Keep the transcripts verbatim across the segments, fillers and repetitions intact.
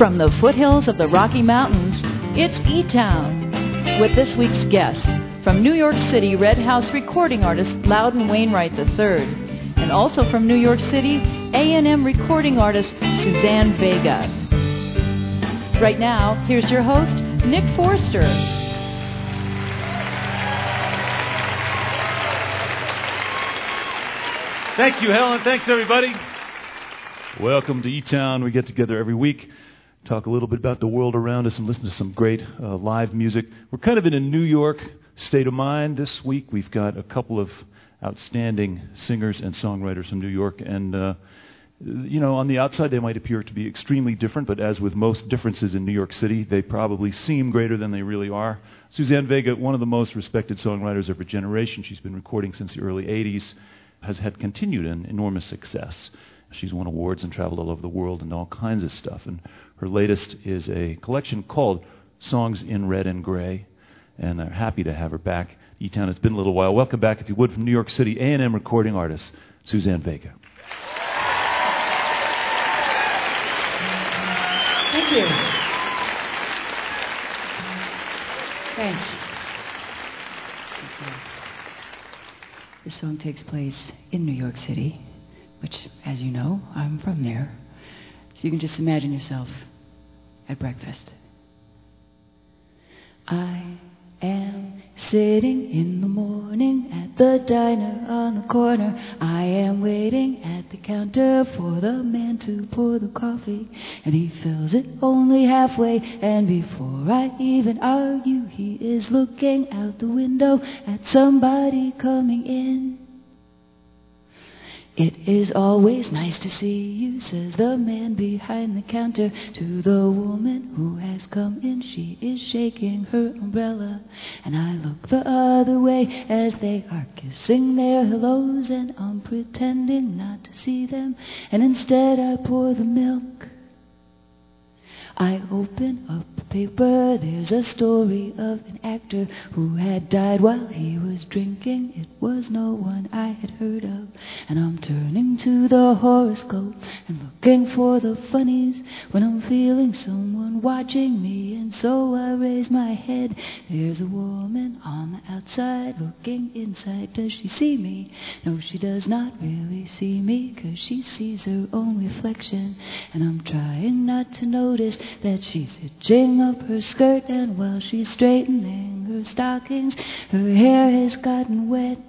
From the foothills of the Rocky Mountains, it's E-Town, with this week's guest, from New York City Red House recording artist Loudon Wainwright the third, and also from New York City A and M recording artist Suzanne Vega. Right now, here's your host, Nick Forster. Thank you, Helen. Thanks, everybody. Welcome to E-Town. We get together every week, talk a little bit about the world around us, and listen to some great uh, live music. We're kind of in a New York state of mind this week. We've got a couple of outstanding singers and songwriters from New York, and uh, you know, on the outside they might appear to be extremely different, but as with most differences in New York City, they probably seem greater than they really are. Suzanne Vega, one of the most respected songwriters of her generation, she's been recording since the early eighties, has had continued an enormous success. She's won awards and traveled all over the world and all kinds of stuff. And her latest is a collection called Songs in Red and Gray. And I'm happy to have her back. E-Town, it's been a little while. Welcome back, if you would, from New York City A and M recording artist, Suzanne Vega. Thank you. Thanks. This song takes place in New York City, which, as you know, I'm from there. So you can just imagine yourself at breakfast. I am sitting in the morning at the diner on the corner. I am waiting at the counter for the man to pour the coffee, and he fills it only halfway, and before I even argue, he is looking out the window at somebody coming in. It is always nice to see you, says the man behind the counter to the woman who has come in. She is shaking her umbrella, and I look the other way as they are kissing their hellos, and I'm pretending not to see them, and instead I pour the milk. I open up the paper, there's a story of an actor who had died while he was drinking. It was no one I had heard of, and I'm turning to the horoscope and looking for the funnies when I'm feeling someone watching me, and so I raise my head. There's a woman on the outside looking inside. Does she see me? No, she does not really see me, 'cause she sees her own reflection, and I'm trying not to notice that she's hitching up her skirt, and while she's straightening her stockings, her hair has gotten wet.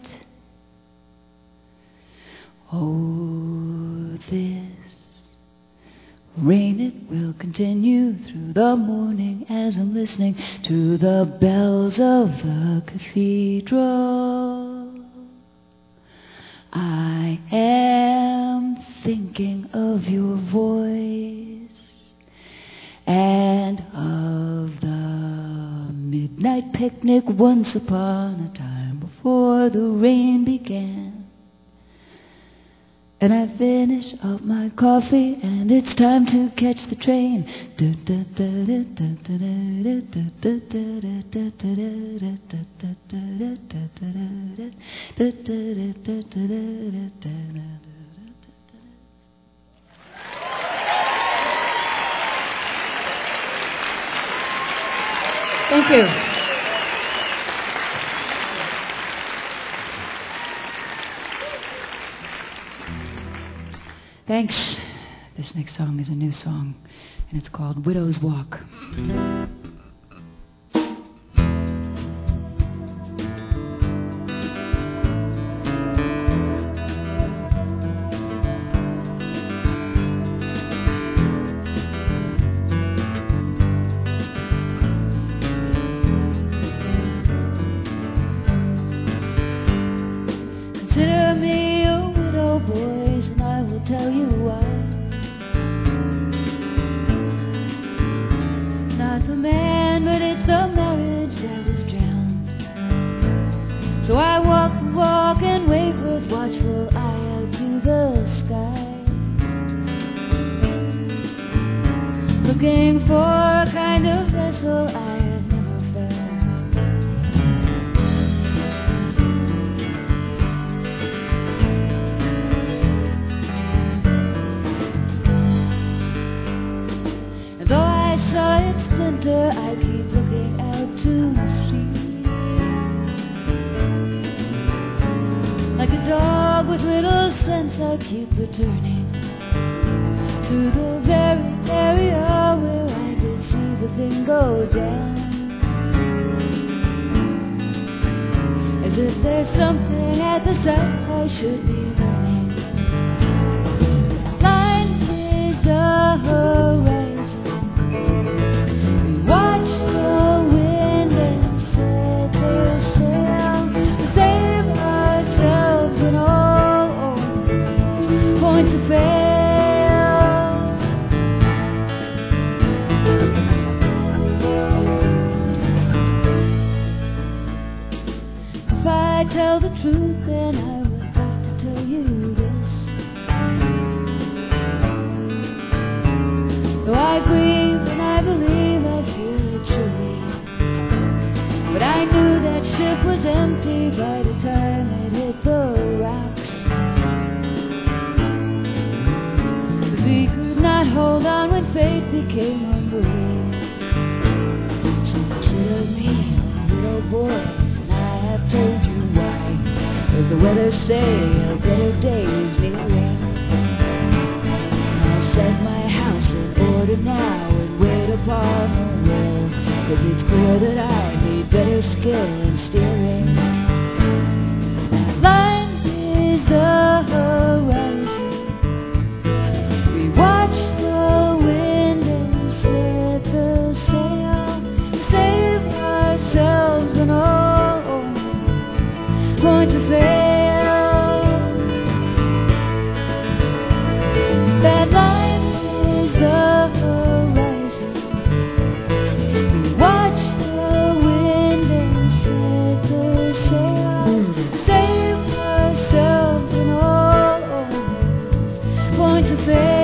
Oh, this rain, it will continue through the morning as I'm listening to the bells of the cathedral. I am thinking of your voice and of the midnight picnic once upon a time before the rain began. And I finish up my coffee, and it's time to catch the train. Thank you. Thanks. This next song is a new song, and it's called Widow's Walk. Consider me a widow, boys, and I will tell you why. Not the man, but it's the marriage that is drowned. So I walk the walk and wait with watchful eye out to the sky, looking for a kind of vessel I have never found. Though I returning to the very area where I could see the thing go down. As if there's something at the side I should be learning. Line is the horizon. We watch the wind and set the sail to save ourselves when all points to fail. If I tell the truth, then I would have to tell you this. Though I grieve and I believe I feel it truly, but I knew that ship was empty by the time it hit the rocks. 'Cause we could not hold on when fate became unreal. So consider me little boys, and I have told you why. As the weather say, a better day is nearing. I'll set my house in order now and wait upon the will, 'cause it's clear that I need better skill in steering. That line is the horizon. We watch the wind and set the sail to save ourselves when all going to fail. That line is the horizon. We watch the wind and set the sail to save ourselves when all going to fail.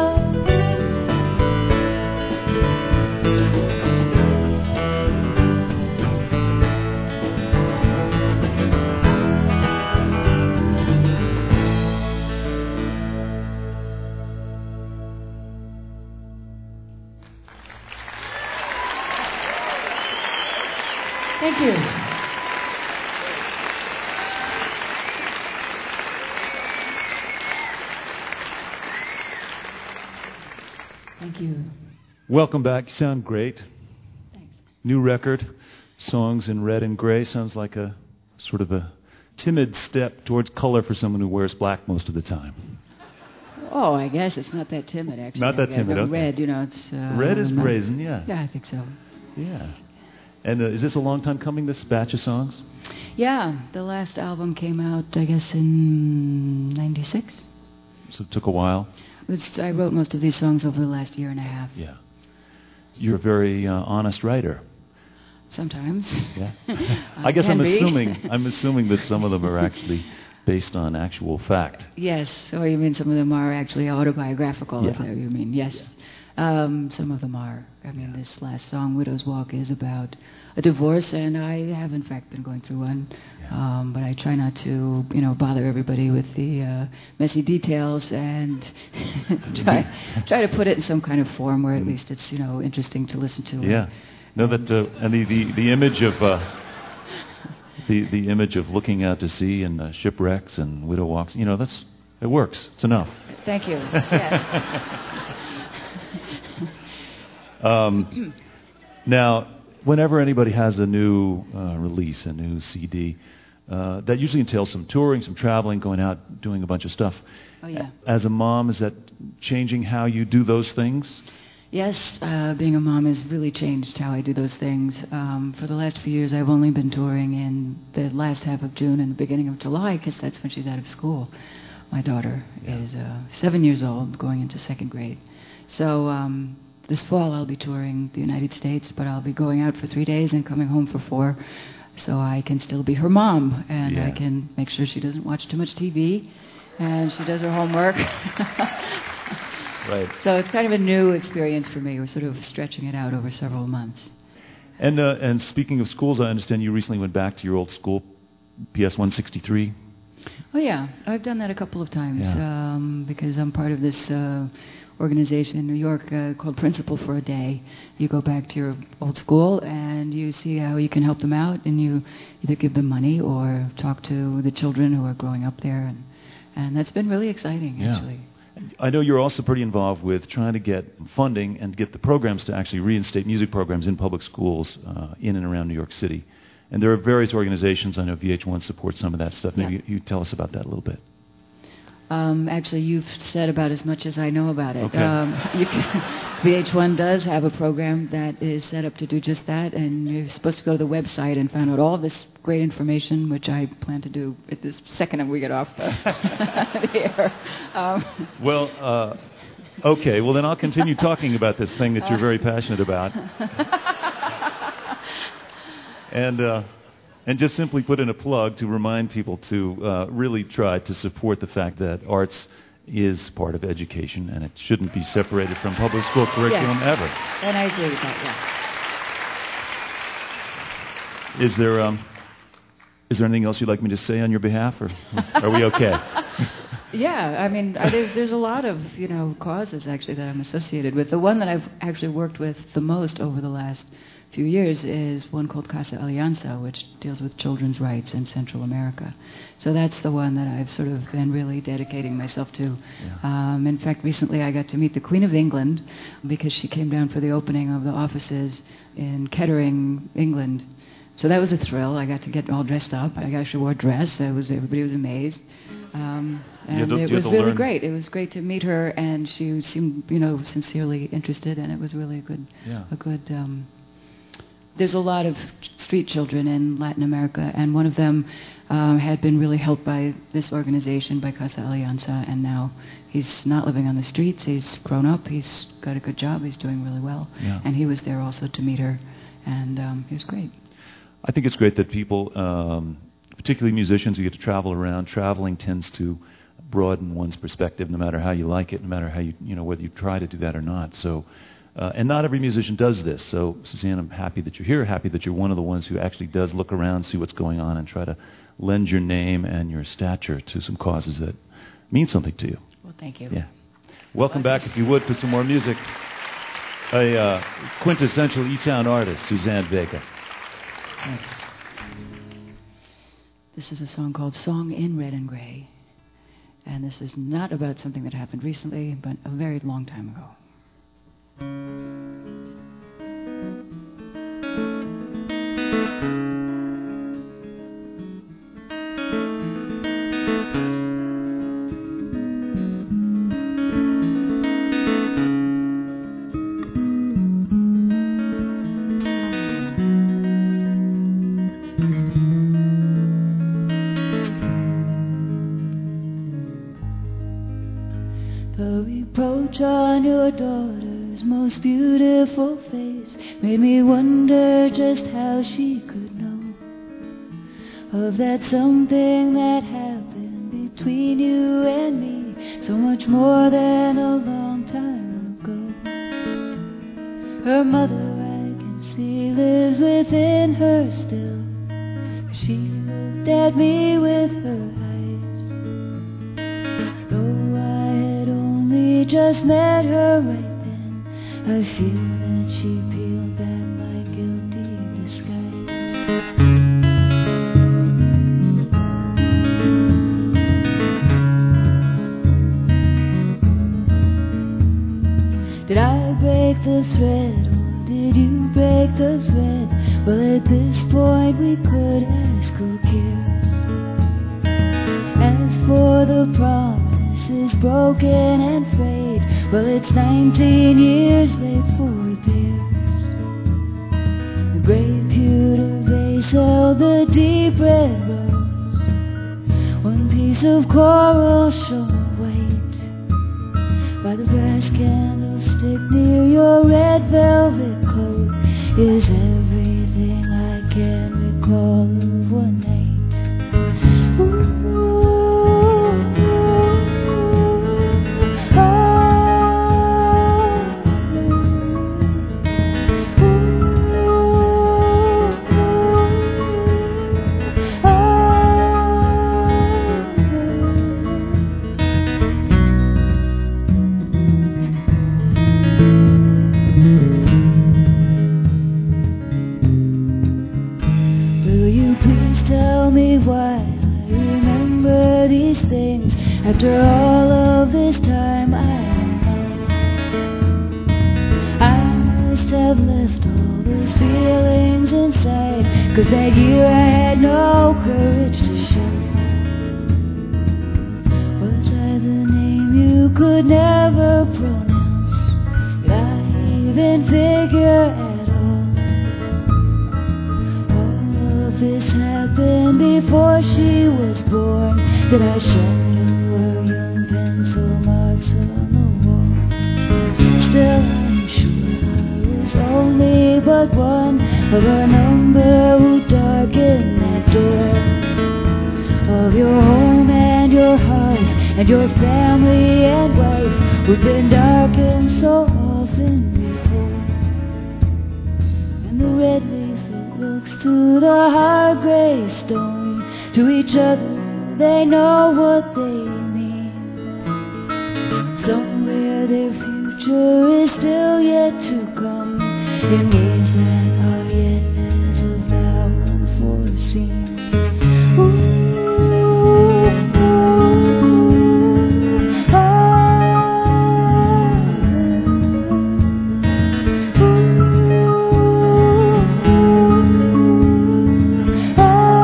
Thank you. Thank you. Welcome back. You sound great. Thanks. New record, Songs in Red and Gray. Sounds like a sort of a timid step towards color for someone who wears black most of the time. Oh, I guess it's not that timid, actually. Not that I guess. timid, No, okay. Red, you know, it's... Uh, Red is not- brazen, yeah. Yeah, I think so. Yeah. And uh, is this a long time coming, this batch of songs? Yeah, the last album came out, I guess, in ninety-six. So it took a while? It was, I wrote most of these songs over the last year and a half. Yeah. You're a very uh, honest writer. Sometimes. Yeah. I I guess can I'm be. assuming I'm assuming that some of them are actually based on actual fact. Yes. Or you mean some of them are actually autobiographical, if Yeah. that you mean. Yes. Um, some of them are. I mean, this last song, Widow's Walk, is about a divorce, and I have, in fact, been going through one. Yeah. Um, but I try not to, you know, bother everybody with the uh, messy details, and try try to put it in some kind of form where at least it's, you know, interesting to listen to. Yeah. No, that uh, and the, the, the image of uh, the the image of looking out to sea and uh, shipwrecks and widow walks. You know, that's it works. It's enough. Thank you. Yes. Um, now, whenever anybody has a new uh, release, a new C D, uh, that usually entails some touring, some traveling, going out, doing a bunch of stuff. Oh, yeah. As a mom, is that changing how you do those things? Yes, uh, being a mom has really changed how I do those things. Um, for the last few years, I've only been touring in the last half of June and the beginning of July, because that's when she's out of school. My daughter Yeah. is uh, seven years old, going into second grade. So um, this fall I'll be touring the United States, but I'll be going out for three days and coming home for four, so I can still be her mom, and Yeah. I can make sure she doesn't watch too much T V, and she does her homework. Right. So it's kind of a new experience for me. We're sort of stretching it out over several months. And uh, and speaking of schools, I understand you recently went back to your old school, P S one sixty-three. Oh, yeah. I've done that a couple of times Yeah. um, because I'm part of this uh, organization in New York uh, called Principal for a Day. You go back to your old school and you see how you can help them out, and you either give them money or talk to the children who are growing up there and, And that's been really exciting, Yeah. actually. I know you're also pretty involved with trying to get funding and get the programs to actually reinstate music programs in public schools uh, in and around New York City. And there are various organizations. I know V H one supports some of that stuff. Maybe Yeah. you, you tell us about that a little bit. Um, actually, you've said about as much as I know about it. Okay. Um, you can, V H one does have a program that is set up to do just that, and you're supposed to go to the website and find out all this great information, which I plan to do at this second we get off here. Um, Well, uh, okay. Well, then I'll continue talking about this thing that you're very passionate about. And uh, and just simply put in a plug to remind people to uh, really try to support the fact that arts is part of education and it shouldn't be separated from public school curriculum Yes. ever. and I agree with that, yeah. Is there um, is there anything else you'd like me to say on your behalf, or are we okay? Yeah, I mean, I, there's, there's a lot of, you know, causes, actually, that I'm associated with. The one that I've actually worked with the most over the last few years is one called Casa Alianza, which deals with children's rights in Central America. So that's the one that I've sort of been really dedicating myself to. Yeah. Um, in fact, recently I got to meet the Queen of England because she came down for the opening of the offices in Kettering, England. So that was a thrill. I got to get all dressed up. I actually wore a dress. I was, everybody was amazed. Um, and to- it you had was to really learn- great. It was great to meet her, and she seemed, you know, sincerely interested, and it was really a good, Yeah. a good. Um, there's a lot of street children in Latin America, and one of them um, had been really helped by this organization, by Casa Alianza, and now he's not living on the streets. He's grown up. He's got a good job. He's doing really well, Yeah. and he was there also to meet her, and um, he was great. I think it's great that people, um, particularly musicians who get to travel around, traveling tends to broaden one's perspective no matter how you like it, no matter how you, you know, whether you try to do that or not. So, uh, and not every musician does this. So, Suzanne, I'm happy that you're here, happy that you're one of the ones who actually does look around, see what's going on, and try to lend your name and your stature to some causes that mean something to you. Well, thank you. Yeah. Welcome back, if you would, to some more music. A uh, quintessential E-Town artist, Suzanne Vega. Thanks. This is a song called Song in Red and Gray. And this is not about something that happened recently, but a very long time ago. The reproach on your daughter's most beautiful face made me wonder just how she could know of that something that happened between you and me so much more than a long time ago. Her mother, I can see, lives within her still. She looked at me with her eyes, though I had only just met her right then. I feel that she peeled back my guilty disguise. Did I break the thread, or did you break the thread? Well, at this point we could ask who cares. As for the promises broken and frayed, well, it's nineteen years late for repairs. The gray pewter vase held the deep red rose. One piece of coral shone white by the brass candlestick near your red velvet coat is everything I can recall of one night. Will you please tell me why I remember these things? After all of this time, I I must have left all those feelings inside, 'cause that year I had no courage to show. Was I the name you could never pronounce? Did I even figure at all? All of this happened before she was born. Did I shadow her young pencil marks on the wall? Still, I'm sure I was only but one of a number who darkened that door of your home and your heart and your family and wife who've been darkened so often before. And the red leaf, it looks to the hard gray stone. To each other they know what they mean. Somewhere their future is still yet to come in ways that are yet as of now unforeseen. Ooh, ooh, oh, ooh, oh.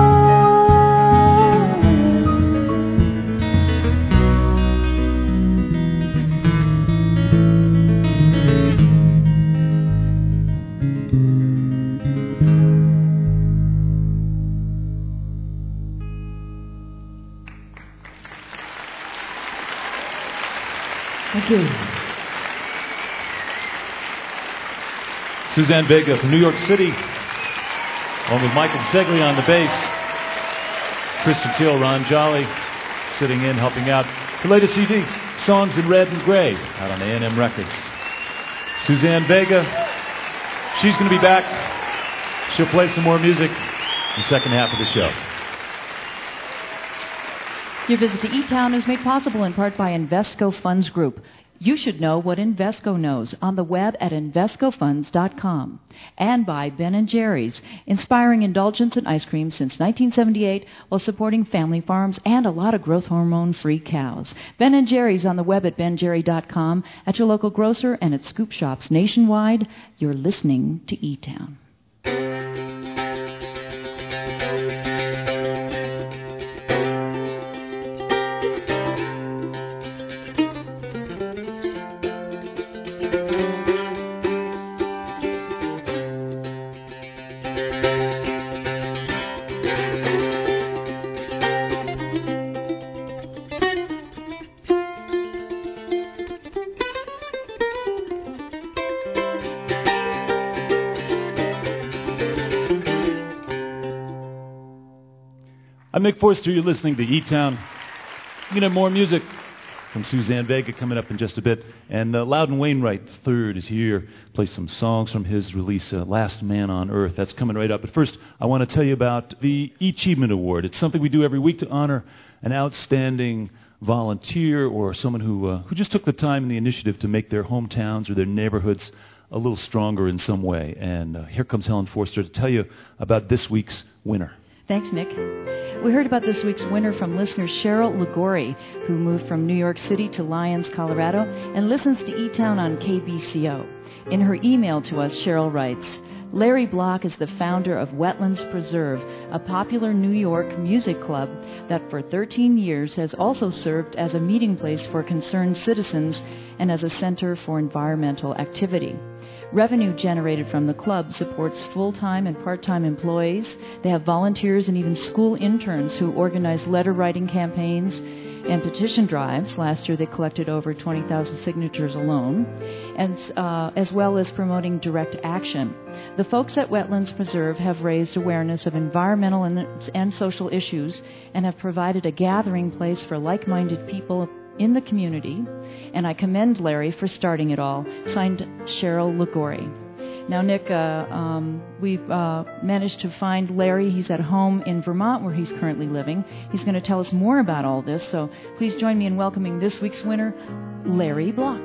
Thank you. Suzanne Vega from New York City, along with Michael Segli on the bass, Christian Till, Ron Jolly sitting in, helping out. The latest C D, Songs in Red and Gray, out on A and M Records. Suzanne Vega, she's going to be back. She'll play some more music in the second half of the show. Your visit to E-Town is made possible in part by Invesco Funds Group. You should know what Invesco knows on the web at Invesco Funds dot com. And by Ben and Jerry's, inspiring indulgence in ice cream since nineteen seventy-eight while supporting family farms and a lot of growth hormone-free cows. Ben and Jerry's on the web at Ben Jerry dot com, at your local grocer, and at scoop shops nationwide. You're listening to E-Town. I'm Mick Forster. You're listening to E-Town. You're going to have more music from Suzanne Vega coming up in just a bit. And uh, Loudon Wainwright the third is here. Play some songs from his release, uh, Last Man on Earth. That's coming right up. But first, I want to tell you about the Achievement Award. It's something we do every week to honor an outstanding volunteer or someone who uh, who just took the time and the initiative to make their hometowns or their neighborhoods a little stronger in some way. And uh, here comes Helen Forster to tell you about this week's winner. Thanks, Nick. We heard about this week's winner from listener Cheryl Ligori, who moved from New York City to Lyons, Colorado, and listens to E-Town on K B C O. In her email to us, Cheryl writes, Larry Block is the founder of Wetlands Preserve, a popular New York music club that for thirteen years has also served as a meeting place for concerned citizens and as a center for environmental activity. Revenue generated from the club supports full-time and part-time employees. They have volunteers and even school interns who organize letter-writing campaigns and petition drives. Last year they collected over twenty thousand signatures alone, and uh, as well as promoting direct action. The folks at Wetlands Preserve have raised awareness of environmental and, and social issues and have provided a gathering place for like-minded people in the community, and I commend Larry for starting it all. Signed, Cheryl Ligori. Now, Nick, uh, um, we've uh, managed to find Larry. He's at home in Vermont, where he's currently living. He's going to tell us more about all this, so please join me in welcoming this week's winner, Larry Block.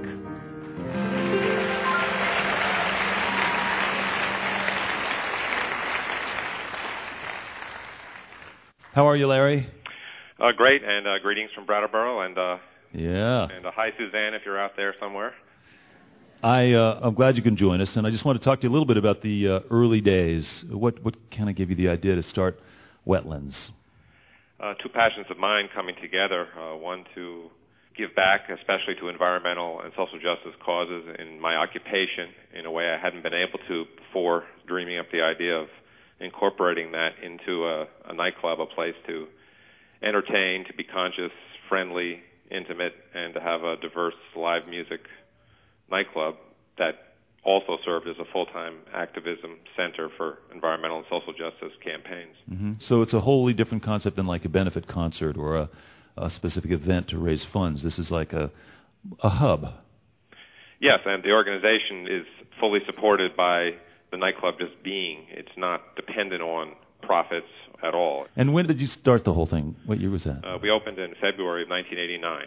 How are you, Larry? Uh, great, and uh, greetings from Brattleboro, and uh, yeah, and uh, hi, Suzanne, if you're out there somewhere. I, uh, I'm glad you can join us, and I just want to talk to you a little bit about the uh, early days. What what kind of gave you the idea to start Wetlands? Uh, two passions of mine coming together, uh, one to give back, especially to environmental and social justice causes in my occupation in a way I hadn't been able to before, dreaming up the idea of incorporating that into a, a nightclub, a place to entertain, to be conscious, friendly, intimate, and to have a diverse live music nightclub that also served as a full-time activism center for environmental and social justice campaigns. Mm-hmm. So it's a wholly different concept than like a benefit concert or a, a specific event to raise funds. This is like a, a hub. Yes, and the organization is fully supported by the nightclub just being. It's not dependent on profits at all. And when did you start the whole thing? What year was that? Uh, we opened in February of nineteen eighty-nine.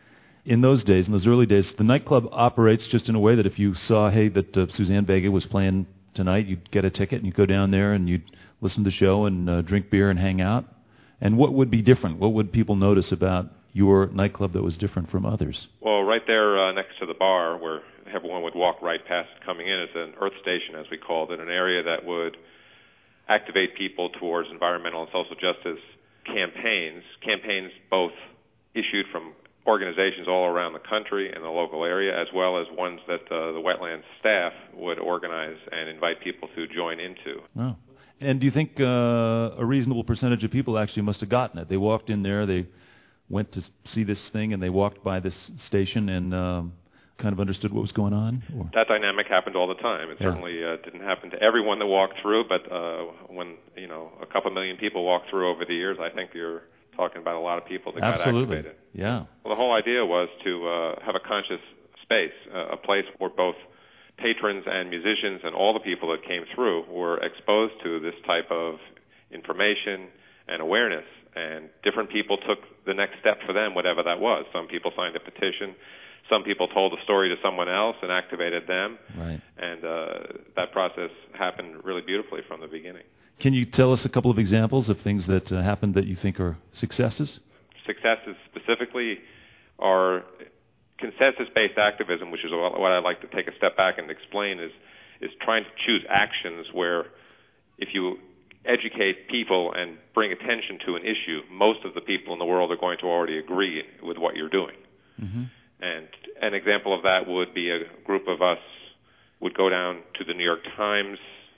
In those days, in those early days, the nightclub operates just in a way that if you saw, hey, that uh, Suzanne Vega was playing tonight, you'd get a ticket and you'd go down there and you'd listen to the show and uh, drink beer and hang out. And what would be different? What would people notice about your nightclub that was different from others? Well, right there uh, next to the bar where everyone would walk right past coming in is an earth station, as we called it, an area that would activate people towards environmental and social justice campaigns, campaigns both issued from organizations all around the country and the local area, as well as ones that uh, the Wetlands staff would organize and invite people to join into. Oh. And do you think uh, a reasonable percentage of people actually must have gotten it? They walked in there, they went to see this thing, and they walked by this station and um, kind of understood what was going on? Or? That dynamic happened all the time. It yeah. certainly uh, didn't happen to everyone that walked through, but uh, when, you know, a couple million people walked through over the years, I think you're talking about a lot of people that Absolutely. got activated. Yeah. Well, the whole idea was to uh, have a conscious space, uh, a place where both patrons and musicians and all the people that came through were exposed to this type of information and awareness. And different people took the next step for them, whatever that was. Some people signed a petition. Some people told a story to someone else and activated them. Right. And uh, that process happened really beautifully from the beginning. Can you tell us a couple of examples of things that uh, happened that you think are successes? Successes specifically are consensus-based activism, which is what I'd like to take a step back and explain, is, is trying to choose actions where if you educate people and bring attention to an issue, most of the people in the world are going to already agree with what you're doing. Mm-hmm. And an example of that would be a group of us would go down to the New York Times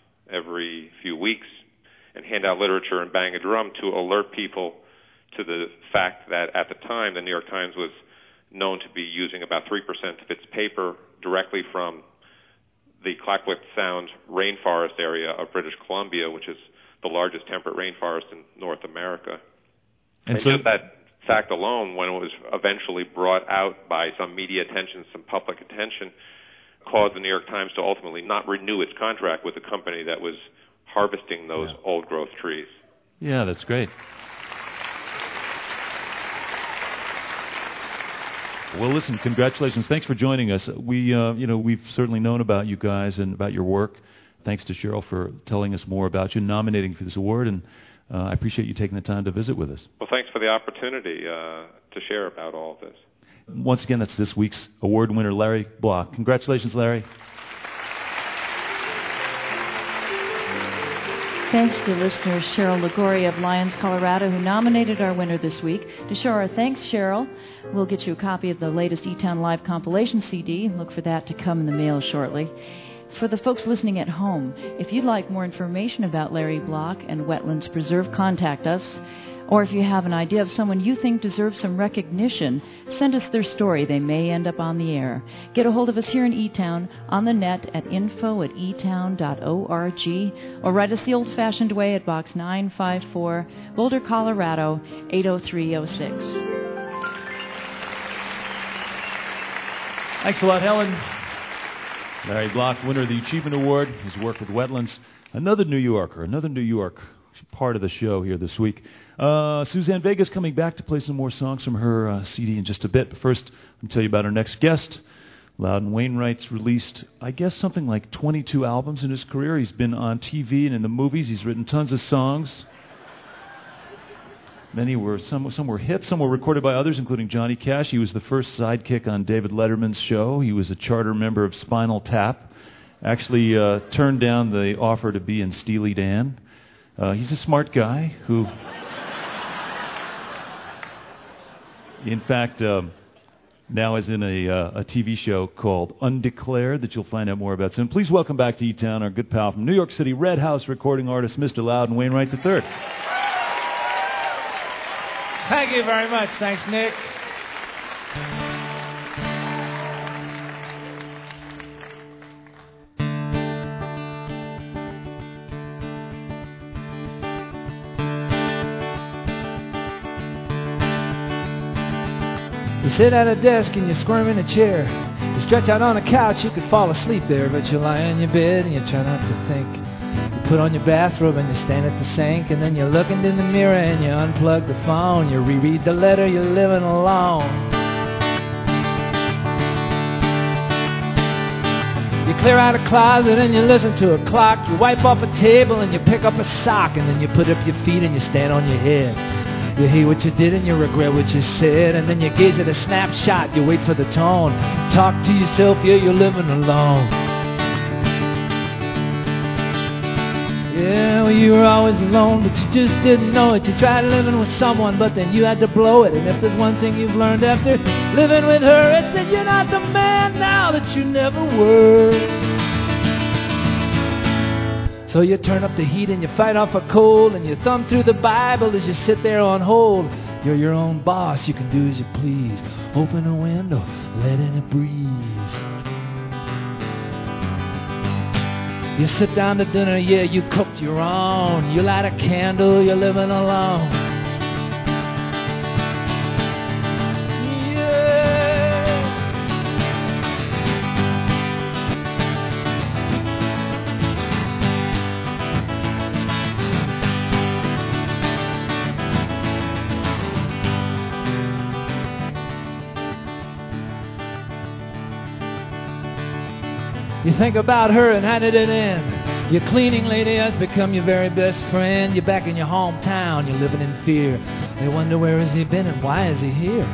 every few weeks and hand out literature and bang a drum to alert people to the fact that at the time the New York Times was known to be using about three percent of its paper directly from the Clayoquot Sound rainforest area of British Columbia, which is the largest temperate rainforest in North America. And, and so just that fact alone, when it was eventually brought out by some media attention, some public attention, caused the New York Times to ultimately not renew its contract with the company that was harvesting those yeah. old-growth trees. Yeah, that's great. Well, listen, congratulations. Thanks for joining us. We, uh, you know, we've certainly known about you guys and about your work. Thanks to Cheryl for telling us more about you, nominating for this award, and uh, I appreciate you taking the time to visit with us. Well, thanks for the opportunity uh, to share about all of this. Once again, that's this week's award winner, Larry Block. Congratulations, Larry. Thanks to listener Cheryl Ligori of Lyons, Colorado, who nominated our winner this week. To show our thanks, Cheryl, we'll get you a copy of the latest E-Town Live compilation C D. Look for that to come in the mail shortly. For the folks listening at home, if you'd like more information about Larry Block and Wetlands Preserve, contact us. Or if you have an idea of someone you think deserves some recognition, send us their story. They may end up on the air. Get a hold of us here in E-Town on the net at info at e town dot org, or write us the old-fashioned way at Box nine five four, Boulder, Colorado, eight oh three oh six. Thanks a lot, Helen. Larry Block, winner of the Achievement Award. His work with Wetlands. Another New Yorker, another New York part of the show here this week. Uh, Suzanne Vega's coming back to play some more songs from her uh, C D in just a bit. But first, I'll tell you about our next guest. Loudon Wainwright's released, I guess, something like twenty-two albums in his career. He's been on T V and in the movies. He's written tons of songs. Many were, some, some were hits, some were recorded by others, including Johnny Cash. He was the first sidekick on David Letterman's show. He was a charter member of Spinal Tap. Actually uh, turned down the offer to be in Steely Dan. Uh, he's a smart guy who, in fact, um, now is in a, uh, a T V show called Undeclared that you'll find out more about soon. Please welcome back to E-Town our good pal from New York City, Red House recording artist, Mister Loudon Wainwright the third. Thank you very much. Thanks, Nick. You sit at a desk and you squirm in a chair. You stretch out on a couch, you could fall asleep there, but you lie in your bed and you try not to think. You put on your bathrobe and you stand at the sink, and then you look into the mirror and you unplug the phone. You reread the letter you're living alone. You clear out a closet and you listen to a clock. You wipe off a table and you pick up a sock, and then you put up your feet and you stand on your head. You hate what you did and you regret what you said, and then you gaze at a snapshot, you wait for the tone. Talk to yourself, yeah, you're living alone. Yeah, well, you were always alone, but you just didn't know it. You tried living with someone, but then you had to blow it. And if there's one thing you've learned after living with her, it's that you're not the man now that you never were. So you turn up the heat and you fight off a cold, and you thumb through the Bible as you sit there on hold. You're your own boss, you can do as you please. Open a window, let in a breeze. You sit down to dinner, yeah, you cooked your own. You light a candle, you're living alone. You think about her and how did it end? Your cleaning lady has become your very best friend. You're back in your hometown, you're living in fear. They wonder where has he been and why is he here?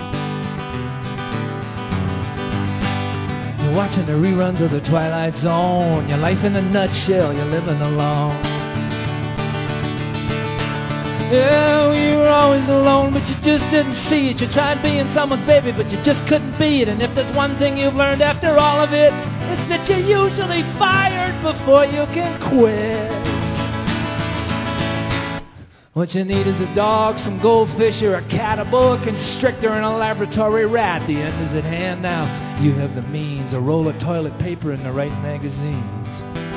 You're watching the reruns of The Twilight Zone. Your life in a nutshell, you're living alone. Yeah, well, you were always alone, but you just didn't see it. You tried being someone's baby, but you just couldn't be it. And if there's one thing you've learned after all of it, it's that you're usually fired before you can quit. What you need is a dog, some goldfish, or a cat, a boa constrictor, and a laboratory rat. The end is at hand now. You have the means, a roll of toilet paper and the right magazines.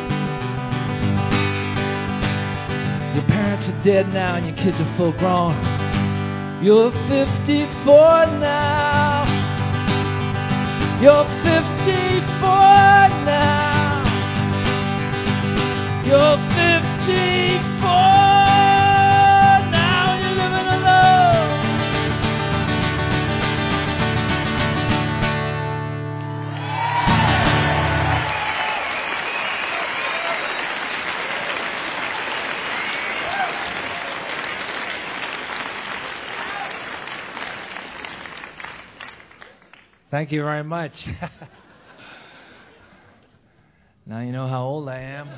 Your parents are dead now and your kids are full grown. You're fifty-four now. You're fifty-four now. You're fifty-four now. You're living alone. Thank you very much. Now you know how old I am.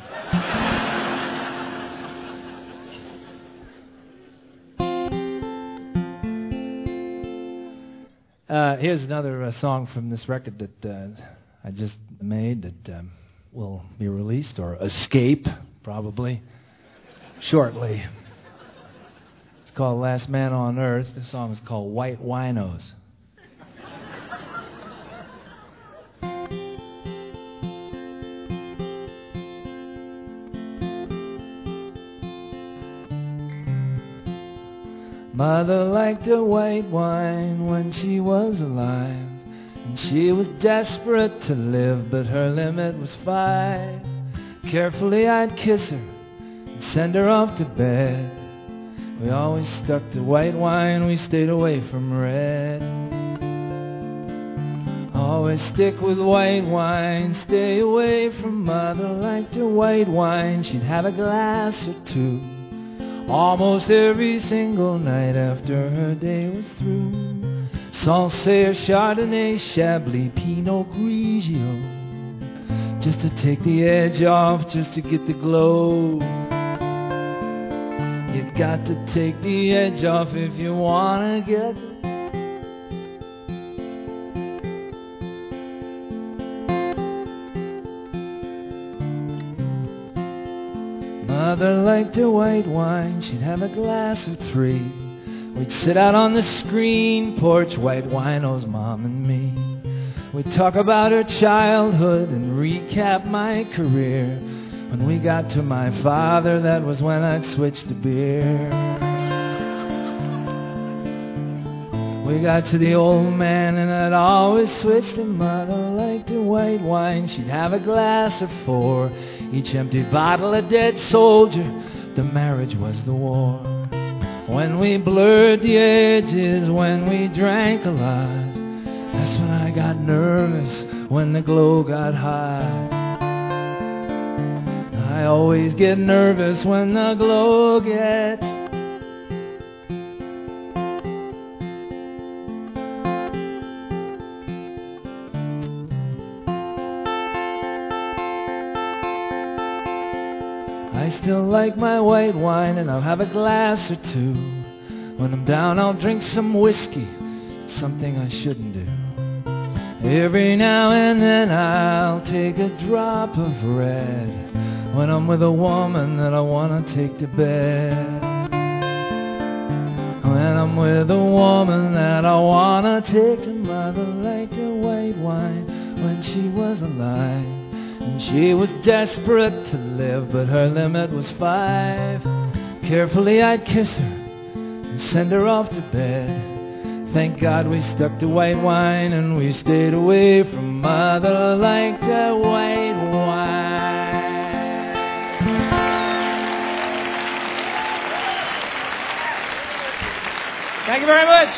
uh, here's another uh, song from this record that uh, I just made that um, will be released, or escape, probably, shortly. It's called Last Man on Earth. This song is called White Winos. Mother liked her white wine when she was alive, and she was desperate to live, but her limit was five. Carefully I'd kiss her and send her off to bed. We always stuck to white wine, we stayed away from red. Always stick with white wine, stay away from mother. Liked her white wine, she'd have a glass or two. almost every single night after her day was through. Sancerre, Chardonnay, Chablis, Pinot Grigio, just to take the edge off, just to get the glow. You got to take the edge off if you wanna get the Mother liked her white wine, she'd have a glass or three. We'd sit out on the screen porch, white winos, Mom and me. We'd talk about her childhood and recap my career. When we got to my father, that was when I'd switch to beer. We got to the old man and I'd always switch to Mother liked her white wine, she'd have a glass or four. Each empty bottle a dead soldier, the marriage was the war. When we blurred the edges, when we drank a lot, that's when I got nervous, when the glow got high. I always get nervous when the glow gets. I still like my white wine and I'll have a glass or two. When I'm down I'll drink some whiskey, something I shouldn't do. Every now and then I'll take a drop of red when I'm with a woman that I want to take to bed. When I'm with a woman that I want to take to Mother liked her white wine when she was alive. And she was desperate to live, but her limit was five. Carefully I'd kiss her and send her off to bed. Thank God we stuck to white wine and we stayed away from Mother liked her white wine. Thank you very much.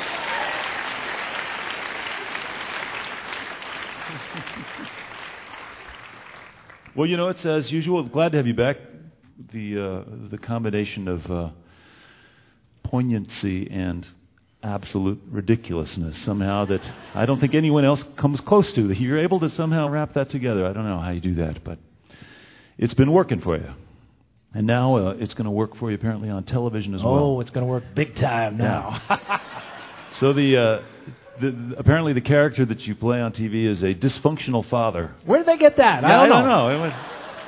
Well, you know, it's as usual. Glad to have you back. The uh, the combination of uh, poignancy and absolute ridiculousness somehow that I don't think anyone else comes close to. You're able to somehow wrap that together. I don't know how you do that, but it's been working for you. And now uh, it's going to work for you apparently on television as well. Oh, it's going to work big time now. Yeah. So the, uh, the apparently the character that you play on T V is a dysfunctional father. Where did they get that? Yeah, I don't I know. know. It was...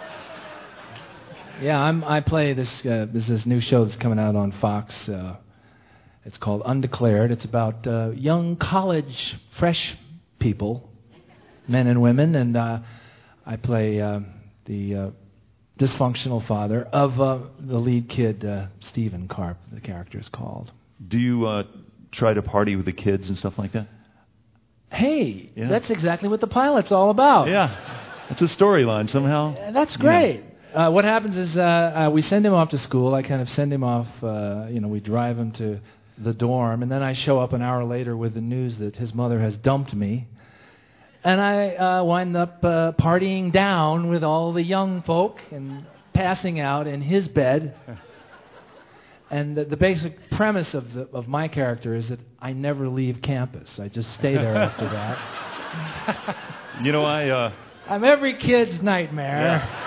Yeah, I'm, I play this. Uh, there's this new show that's coming out on Fox. Uh, it's called Undeclared. It's about uh, young college, fresh people, men and women, and uh, I play uh, the uh, dysfunctional father of uh, the lead kid, uh, Stephen Karp. The character is called. Do you uh, try to party with the kids and stuff like that? Hey, Yeah. that's exactly what the pilot's all about. Yeah, it's a storyline somehow. Uh, That's great. Uh, what happens is uh, uh, we send him off to school. I kind of send him off, uh, you know, we drive him to the dorm, and then I show up an hour later with the news that his mother has dumped me. And I uh, wind up uh, partying down with all the young folk and passing out in his bed. And the, the basic premise of the, of my character is that I never leave campus. I just stay there after that. You know, I... Uh, I'm every kid's nightmare. Yeah.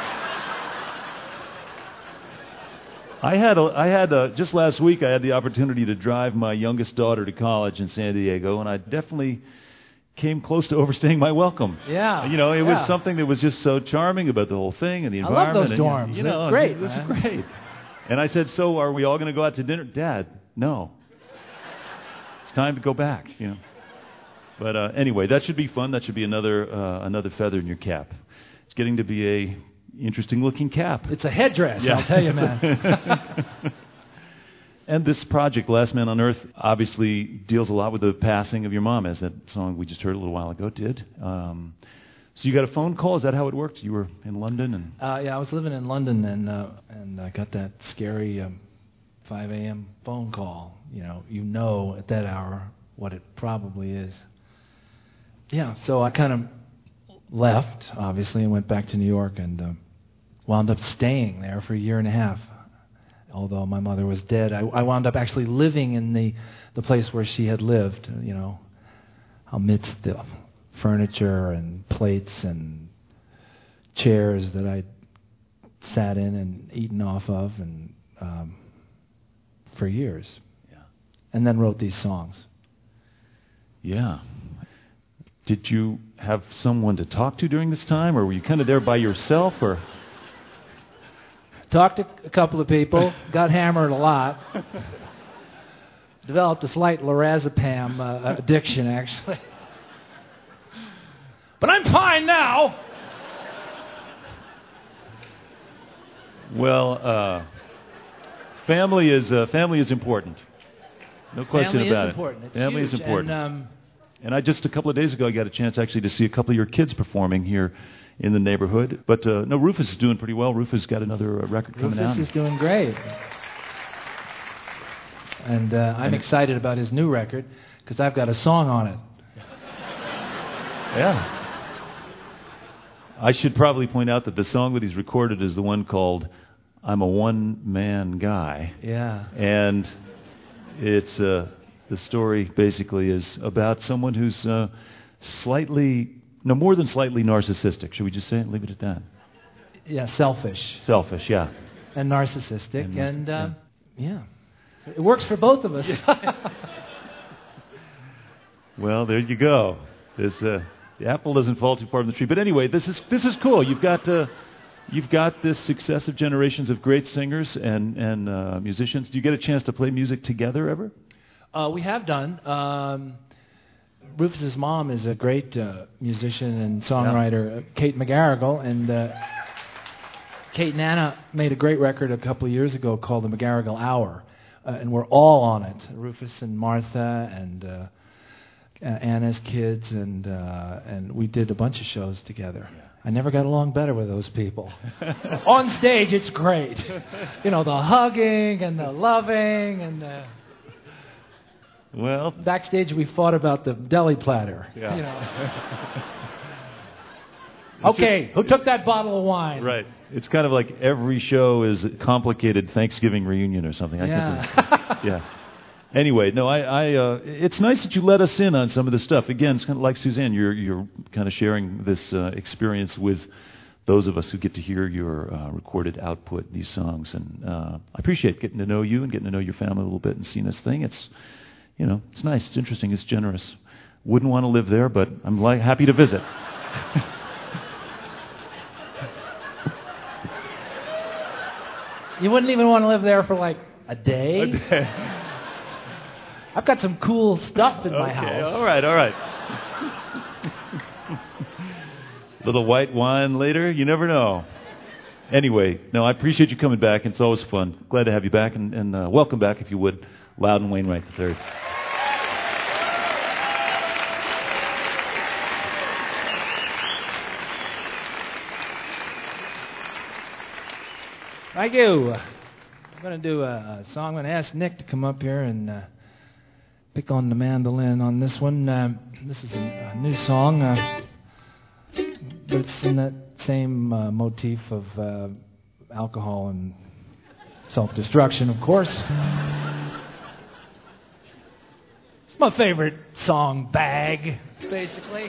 I had, a, I had a, just last week I had the opportunity to drive my youngest daughter to college in San Diego, and I definitely came close to overstaying my welcome. Yeah. You know, it yeah. was something that was just so charming about the whole thing and the I love environment. those and, dorms. You know, They're great, it was man. great. And I said, so are we all going to go out to dinner? Dad, no. It's time to go back, you know. But uh, anyway, that should be fun. That should be another uh, another feather in your cap. It's getting to be a interesting looking cap. It's a headdress, Yeah. I'll tell you, man. And this project, Last Man on Earth, obviously deals a lot with the passing of your mom, as that song we just heard a little while ago did. Um, so you got a phone call? Is that how it worked? You were in London? and Uh, yeah, I was living in London, and uh, and I got that scary um, five a.m. phone call. You know, you know at that hour what it probably is. Yeah, so I kind of left, obviously, and went back to New York, and uh, wound up staying there for a year and a half. although my mother was dead. I, I wound up actually living in the, the place where she had lived, you know, amidst the furniture and plates and chairs that I'd sat in and eaten off of and um, for years. Yeah. And then wrote these songs. Yeah. Did you have someone to talk to during this time, or were you kind of there by yourself, or? Talked to a couple of people, got hammered a lot, developed a slight lorazepam uh, addiction, actually. But I'm fine now. Well, uh, family is uh, family is important. No question family about is it. Important. It's family huge. is important. And, um, and I just a couple of days ago I got a chance actually to see a couple of your kids performing here in the neighborhood. But uh, no, Rufus is doing pretty well. Rufus got another uh, record coming Rufus out. is doing great. And uh, I'm and excited about his new record because I've got a song on it. Yeah. I should probably point out that the song that he's recorded is the one called I'm a One-Man Guy. Yeah. And it's uh, the story basically is about someone who's uh, slightly, no more than slightly narcissistic. Should we just say it? Leave it at that. Yeah, selfish. Selfish, yeah. And narcissistic. And, and uh, yeah. yeah. It works for both of us. Well, there you go. There's, uh, the apple doesn't fall too far from the tree. But anyway, this is this is cool. You've got uh, you've got this successive generations of great singers and and uh, musicians. Do you get a chance to play music together ever? Uh, we have done. Um, Rufus's mom is a great uh, musician and songwriter, yeah. Kate McGarrigle, and uh, Kate and Anna made a great record a couple of years ago called the McGarrigle Hour, uh, and we're all on it. Rufus and Martha and. Uh, Uh, Anna's kids, and uh, and we did a bunch of shows together. Yeah. I never got along better with those people. On stage, it's great. You know, the hugging and the loving, and the... Well, backstage we fought about the deli platter. Yeah. You know. Okay, who took that bottle of wine? Right. It's kind of like every show is a complicated Thanksgiving reunion or something. I yeah. yeah. Anyway, no, I, I uh, it's nice that you let us in on some of this stuff. Again, it's kind of like Suzanne, you're you're kind of sharing this uh, experience with those of us who get to hear your uh, recorded output, these songs, and uh, I appreciate getting to know you and getting to know your family a little bit and seeing this thing. It's, you know, it's nice, it's interesting, it's generous. Wouldn't want to live there, but I'm like happy to visit. You wouldn't even want to live there for like a day? A day. I've got some cool stuff in okay, my house. All right, all right. Little white wine later, you never know. Anyway, no, I appreciate you coming back. It's always fun. Glad to have you back, and, and uh, welcome back, if you would, Loudon Wainwright the third. Thank you. I'm going to do a, a song. I'm going to ask Nick to come up here and uh, pick on the mandolin on this one. Uh, this is a, a new song, uh, but it's in that same uh, motif of uh, alcohol and self-destruction, of course. It's my favorite song, Bag, basically.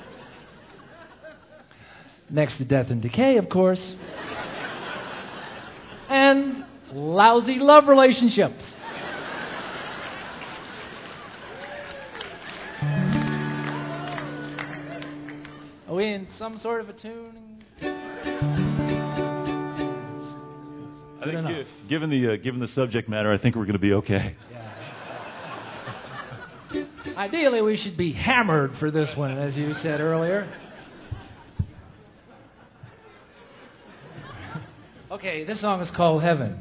Next to Death and Decay, of course. And lousy love relationships. Are we in some sort of a tune? I think uh, given the uh, given the subject matter, I think we're going to be okay. Yeah. Ideally, we should be hammered for this one, as you said earlier. Okay, this song is called Heaven.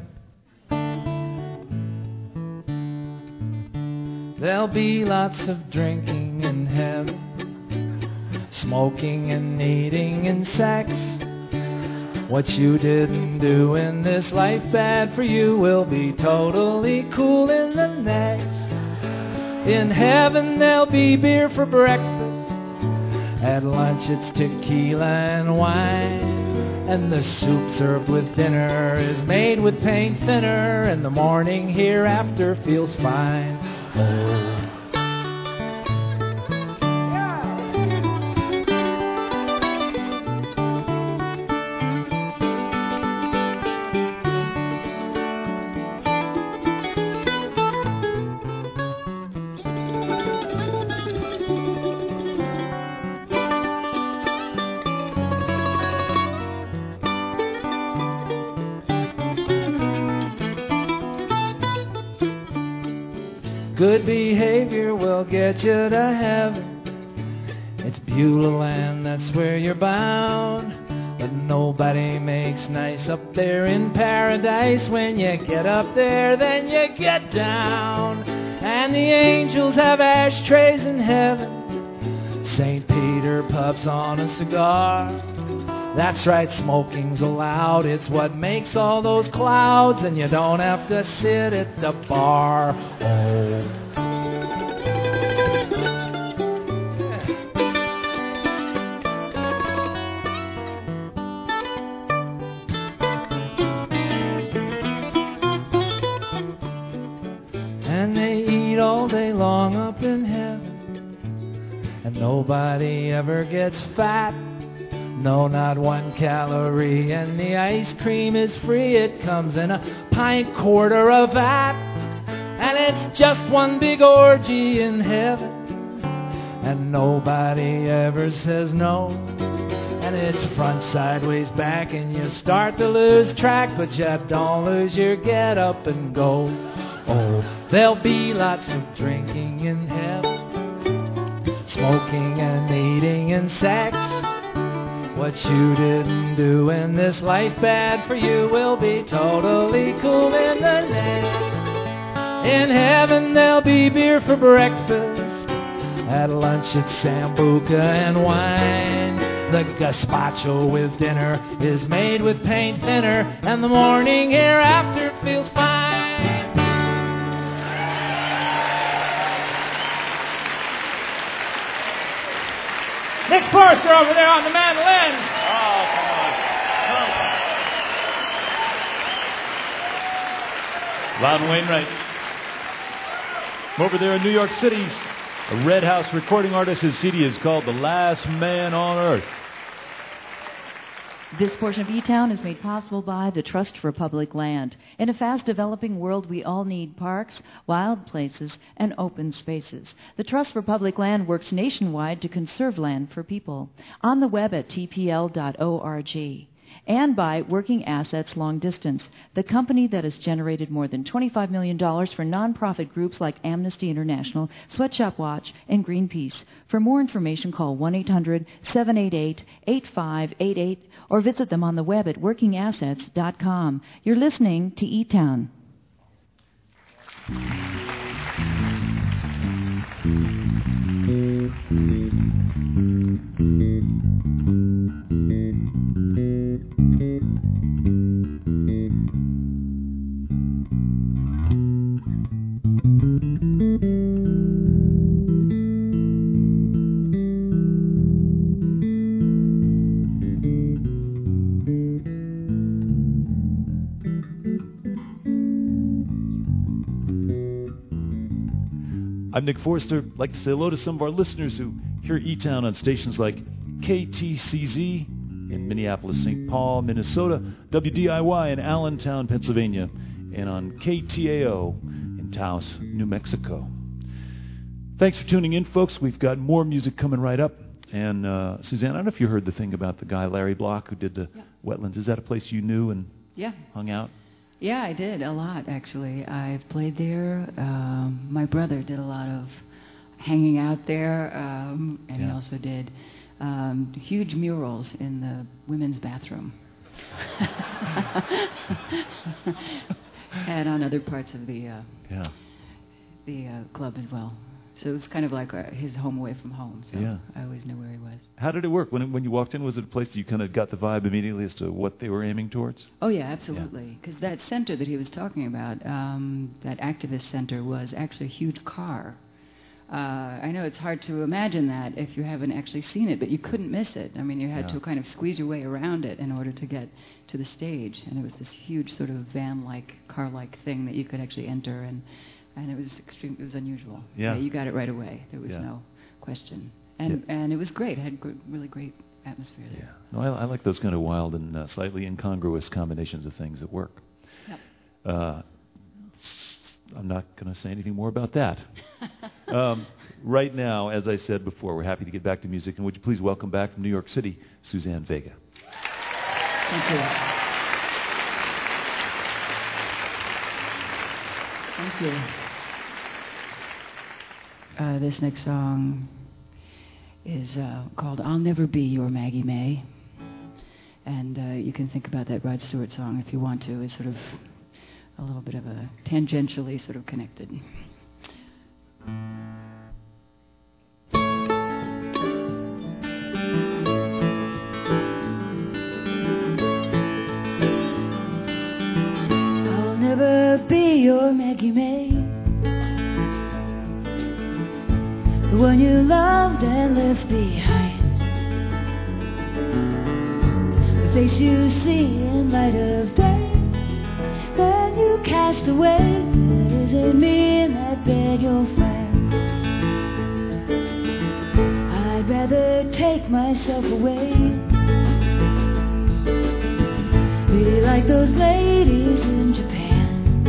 There'll be lots of drinking in heaven, smoking and eating and sex. What you didn't do in this life, bad for you, will be totally cool in the next. In heaven there'll be beer for breakfast, at lunch it's tequila and wine, And the soup served with dinner is made with paint thinner, and the morning hereafter feels fine. Oh. Good behavior will get you to heaven. It's Beulah land, that's where you're bound. But nobody makes nice up there in paradise. When you get up there, then you get down. And the angels have ashtrays in heaven. Saint Peter puffs on a cigar. That's right, smoking's allowed. It's what makes all those clouds, and you don't have to sit at the bar. Oh. And they eat all day long up in heaven, and nobody ever gets fat. No, not one calorie, and the ice cream is free. It comes in a pint quart or a vat, and it's just one big orgy in heaven, and nobody ever says no. And it's front, sideways, back, and you start to lose track, but you don't lose your get up and go. Oh, there'll be lots of drinking in heaven, smoking and eating and sex. What you didn't do in this life bad for you will be totally cool in the next. In heaven there'll be beer for breakfast, at lunch it's sambuca and wine. The gazpacho with dinner is made with paint thinner, and the morning hereafter feels fine. Nick Forster over there on the mandolin. Oh, come on. Come on. Loudon Wainwright. Over there in New York City's a Red House recording artist. His C D is called The Last Man on Earth. This portion of E-Town is made possible by the Trust for Public Land. In a fast-developing world, we all need parks, wild places, and open spaces. The Trust for Public Land works nationwide to conserve land for people. On the web at t p l dot org. And by Working Assets Long Distance, the company that has generated more than twenty-five million dollars for nonprofit groups like Amnesty International, Sweatshop Watch, and Greenpeace. For more information, call one eight hundred seven eight eight eight five eight eight or visit them on the web at working assets dot com. You're listening to E-Town. I'm Nick Forster. I'd like to say hello to some of our listeners who hear E-Town on stations like K T C Z in Minneapolis, Saint Paul, Minnesota, W D I Y in Allentown, Pennsylvania, and on K T A O in Taos, New Mexico. Thanks for tuning in, folks. We've got more music coming right up. And uh, Suzanne, I don't know if you heard the thing about the guy Larry Block who did the yeah. Wetlands. Is that a place you knew and yeah. hung out? Yeah, I did a lot, actually. I've played there. Um, my brother did a lot of hanging out there, um, and yeah. he also did um, huge murals in the women's bathroom. And on other parts of the uh, yeah. the uh, club as well. So it was kind of like uh, his home away from home. So yeah. I always knew where he was. How did it work? When it, when you walked in, was it a place that you kind of got the vibe immediately as to what they were aiming towards? Oh, yeah, absolutely. Because yeah. that center that he was talking about, um, that activist center, was actually a huge car Uh, I know it's hard to imagine that if you haven't actually seen it, but you couldn't miss it. I mean, you had Yeah. to kind of squeeze your way around it in order to get to the stage, and it was this huge sort of van-like, car-like thing that you could actually enter, and and it was extreme. It was unusual. Yeah. You got it right away. There was Yeah. no question, and Yeah. and it was great. It had good, really great atmosphere there. Yeah. No, I, I like those kind of wild and uh, slightly incongruous combinations of things that work. Yep. Uh, I'm not going to say anything more about that. um, right now, as I said before, we're happy to get back to music. And would you please welcome back from New York City, Suzanne Vega. Thank you. Thank you. Uh, this next song is uh, called I'll Never Be Your Maggie May. And uh, you can think about that Rod Stewart song if you want to. It's sort of a little bit of a tangentially sort of connected. I'll never be your Maggie May, the one you loved and left behind, the face you see in light of day. Then you cast away. That isn't me in that bed you'll find. I'd rather take myself away, be like those ladies in Japan.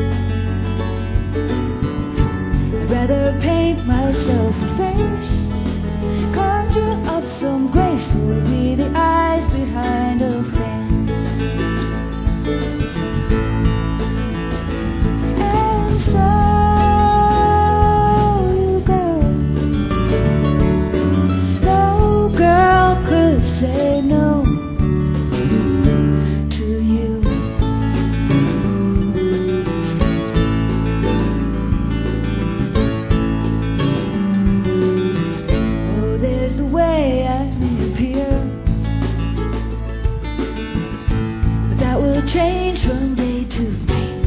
I'd rather paint myself a face, conjure up some grace, or be the eyes behind a fan. Say no to you. Oh, there's the way I appear, but that will change from day to night.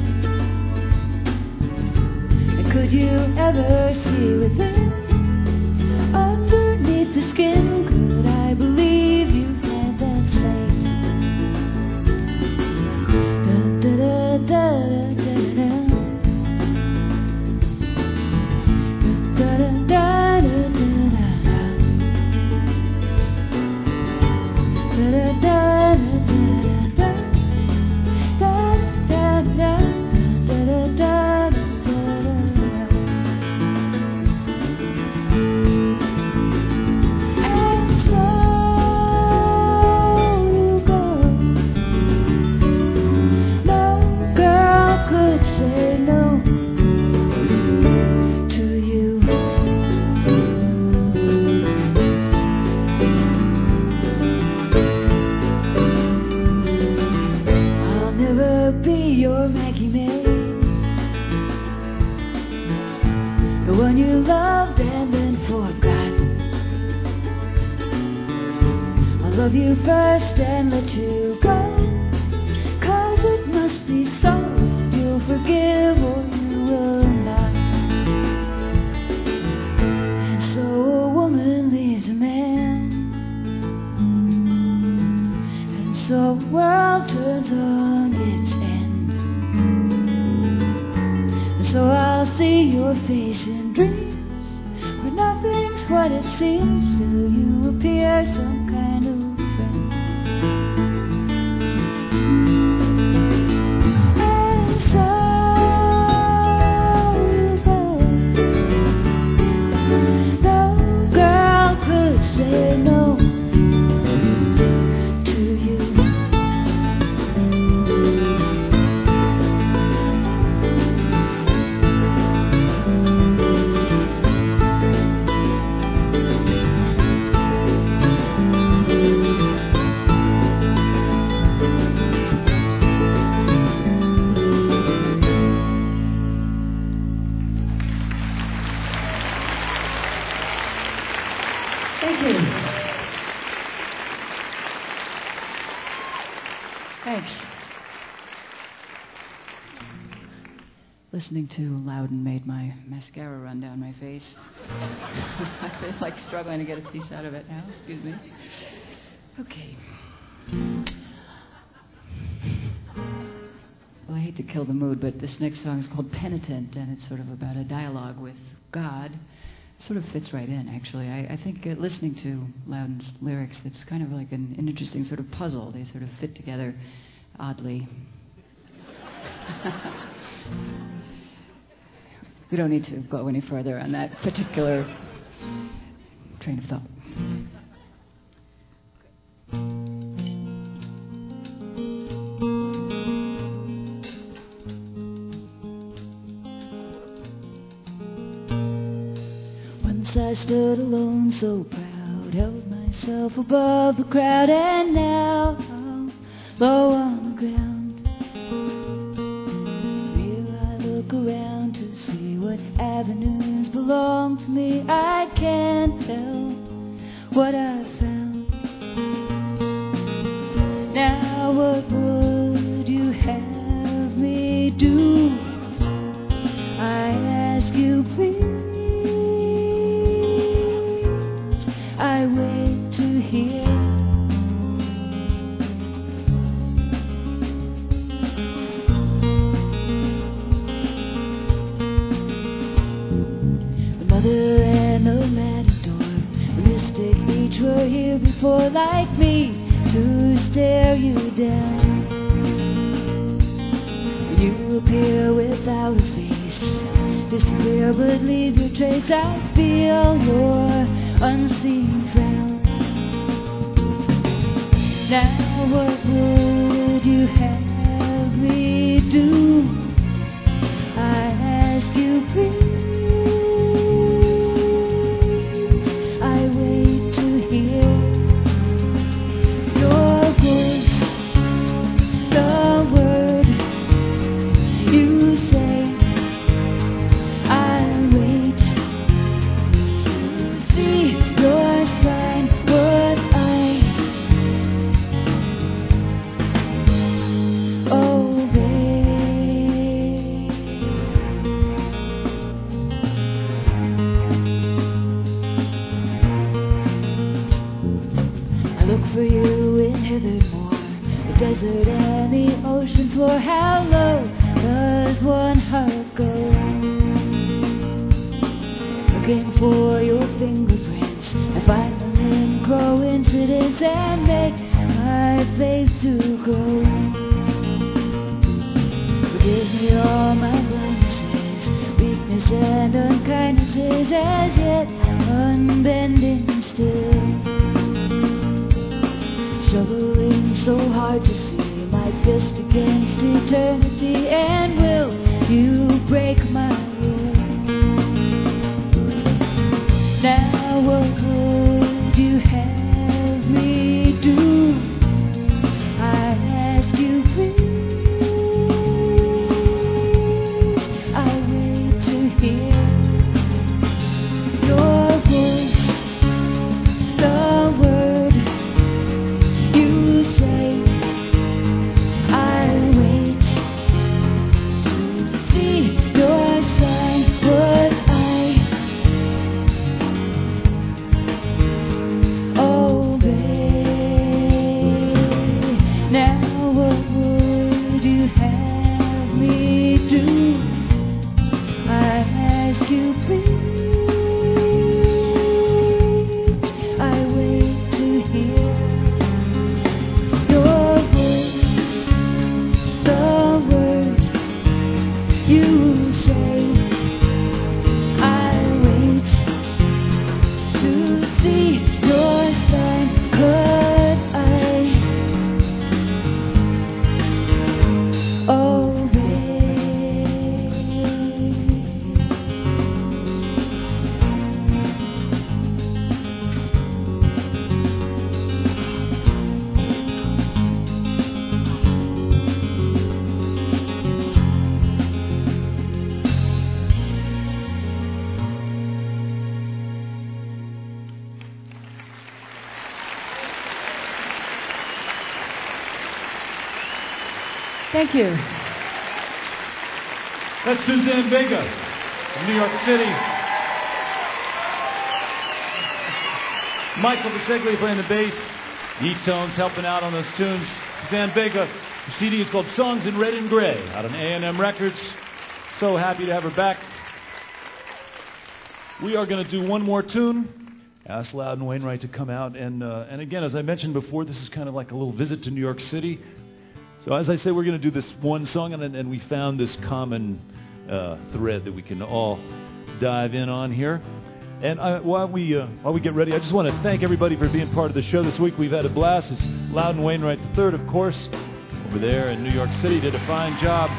And could you ever see within, underneath the skin? I believe you had that sight. Da da da da da da da da da da da da da love you first and let you go, 'cause it must be so. You'll forgive or you will not. And so a woman leaves a man, and so a world turns on its end. And so I'll see your face in dreams, where nothing's what it seems, till you appear some kind of friend. And so you go. No girl could say no to you. Listening to Loudon made my mascara run down my face. I feel like struggling to get a piece out of it now. Excuse me. Okay. Well, I hate to kill the mood, but this next song is called Penitent, and it's sort of about a dialogue with God. It sort of fits right in, actually. I, I think uh, listening to Loudon's lyrics, it's kind of like an, an interesting sort of puzzle. They sort of fit together oddly. We don't need to go any further on that particular train of thought. Once I stood alone, so proud, held myself above the crowd, and now I'm low on the ground. Around to see what avenues belong to me. I can't tell what I found. Now what would you have me do? I ask you please. I wait to hear. And the matador, the mystic, each were here before, like me, to stare you down. You appear without a face, disappear but leave your trace. I feel your unseen frown. Now what would you have me do? I ask you please. Thank you. That's Suzanne Vega from New York City. Michael Biseglia playing the bass. E-Tones helping out on those tunes. Suzanne Vega. The C D is called Songs in Red and Gray out on A and M Records. So happy to have her back. We are going to do one more tune. Ask Loudon Wainwright to come out. And, uh, and again, as I mentioned before, this is kind of like a little visit to New York City. So as I say, we're going to do this one song, and, and we found this common uh, thread that we can all dive in on here. And I, while we uh, while we get ready, I just want to thank everybody for being part of the show this week. We've had a blast. It's Loudon Wainwright the third, of course, over there in New York City. Did a fine job.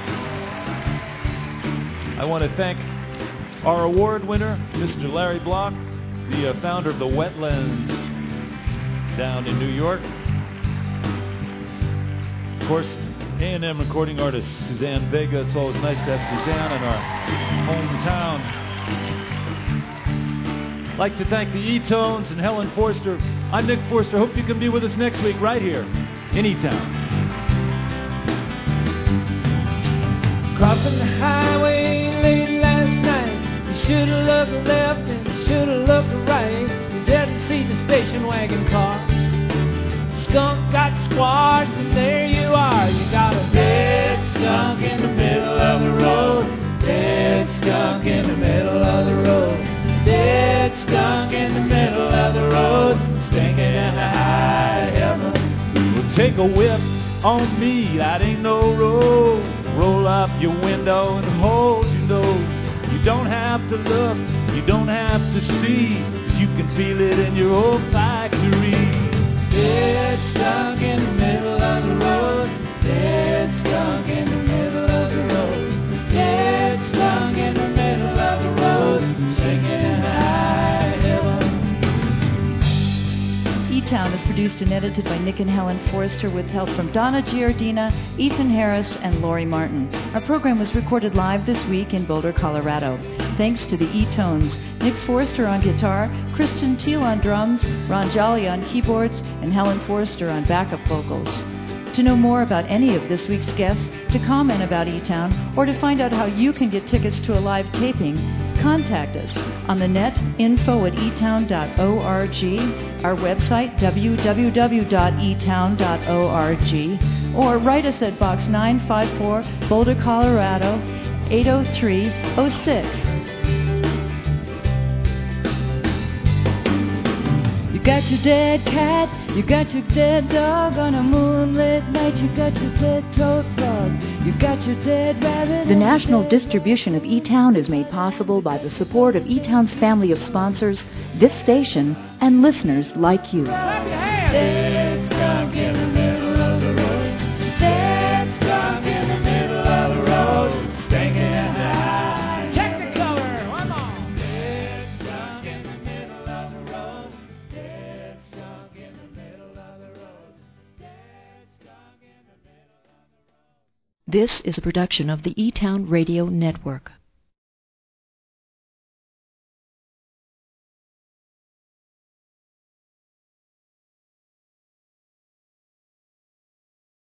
I want to thank our award winner, Mister Larry Block, the uh, founder of the Wetlands down in New York. Of course, A and M recording artist Suzanne Vega. It's always nice to have Suzanne in our hometown. I'd like to thank the E-Tones and Helen Forster. I'm Nick Forster. Hope you can be with us next week right here in E-Town. Crossing the highway late last night, you should have looked left and you should have looked right. You didn't see the station wagon car. Skunk got squashed and there you are. You got a dead skunk in the middle of the road. Dead skunk in the middle of the road. Dead skunk in the middle of the road. Stinking in the high heaven. Well, take a whip on me, that ain't no road. Roll up your window and hold your nose. You don't have to look, you don't have to see. You can feel it in your old factory. Dead skunk in the middle of the road. Dead skunk in the middle of the road. Dead skunk in the middle of the road. Singing in high heaven. E-Town is produced and edited by Nick and Helen Forster with help from Donna Giardina, Ethan Harris, and Lori Martin. Our program was recorded live this week in Boulder, Colorado. Thanks to the E-Tones, Nick Forster on guitar, Christian Thiel on drums, Ron Jolly on keyboards, and Helen Forster on backup vocals. To know more about any of this week's guests, to comment about E-Town, or to find out how you can get tickets to a live taping, contact us on the net, info at e town dot org, our website, w w w dot e town dot org, or write us at Box nine five four, Boulder, Colorado, eight oh three oh six. You got your dead cat, you got your dead dog on a moonlit night, you got your dead toad dog, you got your dead rabbit. The national distribution of E-Town is made possible by the support of E-Town's family of sponsors, this station, and listeners like you. Clap your hands. Dead skunk in the middle of the road. Dead skunk in the middle of the road. Stinking high. Check the color. One more. Dead skunk in the middle of the road. Dead skunk in the middle of the road. Dead skunk in the middle of the road. This is a production of the E-Town Radio Network.